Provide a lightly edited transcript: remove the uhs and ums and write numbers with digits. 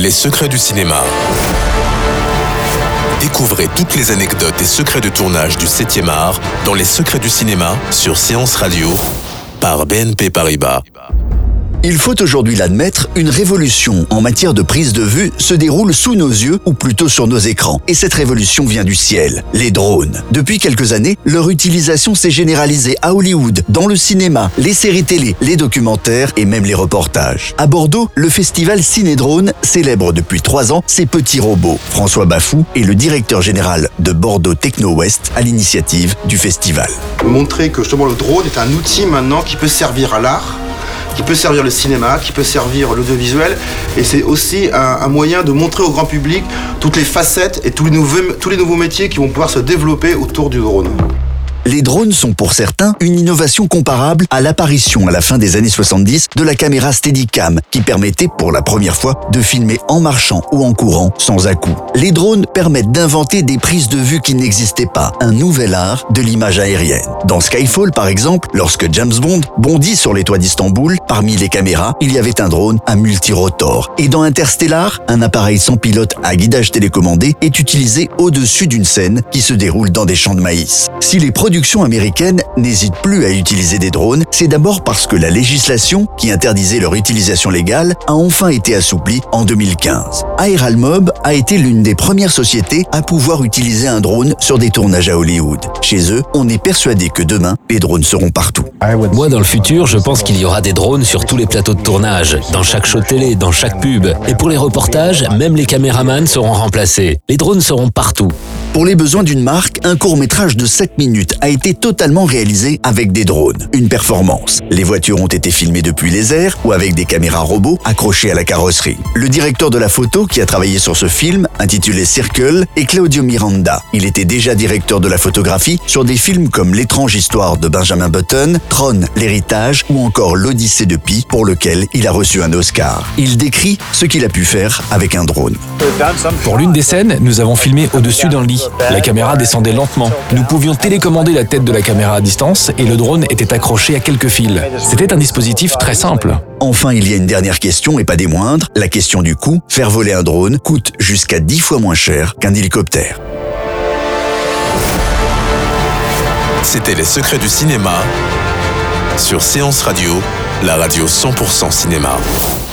Les secrets du cinéma. Découvrez toutes les anecdotes et secrets de tournage du 7e art dans Les secrets du cinéma sur Séance Radio par BNP Paribas. Il faut aujourd'hui l'admettre, une révolution en matière de prise de vue se déroule sous nos yeux ou plutôt sur nos écrans. Et cette révolution vient du ciel, les drones. Depuis quelques années, leur utilisation s'est généralisée à Hollywood, dans le cinéma, les séries télé, les documentaires et même les reportages. À Bordeaux, le festival Cinédrone célèbre depuis 3 ans ses petits robots. François Bafou est le directeur général de Bordeaux Techno West à l'initiative du festival. Montrer que justement le drone est un outil maintenant qui peut servir à l'art, qui peut servir le cinéma, qui peut servir l'audiovisuel, et c'est aussi un moyen de montrer au grand public toutes les facettes et tous les nouveaux métiers qui vont pouvoir se développer autour du drone. Les drones sont pour certains une innovation comparable à l'apparition à la fin des années 70 de la caméra Steadicam qui permettait pour la première fois de filmer en marchant ou en courant sans à-coups. Les drones permettent d'inventer des prises de vue qui n'existaient pas, un nouvel art de l'image aérienne. Dans Skyfall par exemple, lorsque James Bond bondit sur les toits d'Istanbul, parmi les caméras, il y avait un drone à multirotor. Et dans Interstellar, un appareil sans pilote à guidage télécommandé est utilisé au-dessus d'une scène qui se déroule dans des champs de maïs. Si les productions américaines n'hésitent plus à utiliser des drones, c'est d'abord parce que la législation qui interdisait leur utilisation légale a enfin été assouplie en 2015. Aeralmob a été l'une des premières sociétés à pouvoir utiliser un drone sur des tournages à Hollywood. Chez eux, on est persuadé que demain, les drones seront partout. Moi, dans le futur, je pense qu'il y aura des drones sur tous les plateaux de tournage, dans chaque show télé, dans chaque pub. Et pour les reportages, même les caméramans seront remplacés. Les drones seront partout. Pour les besoins d'une marque, un court-métrage de 7 minutes a été totalement réalisé avec des drones. Une performance. Les voitures ont été filmées depuis les airs ou avec des caméras robots accrochées à la carrosserie. Le directeur de la photo qui a travaillé sur ce film, intitulé Circle, est Claudio Miranda. Il était déjà directeur de la photographie sur des films comme L'étrange histoire de Benjamin Button, Tron, l'héritage ou encore L'Odyssée de Pi, pour lequel il a reçu un Oscar. Il décrit ce qu'il a pu faire avec un drone. Pour l'une des scènes, nous avons filmé au-dessus d'un lit. La caméra descendait lentement. Nous pouvions télécommander la tête de la caméra à distance et le drone était accroché à quelques fils. C'était un dispositif très simple. Enfin, il y a une dernière question et pas des moindres, la question du coût. Faire voler un drone coûte jusqu'à 10 fois moins cher qu'un hélicoptère. C'était Les secrets du cinéma sur Séance Radio, la radio 100% cinéma.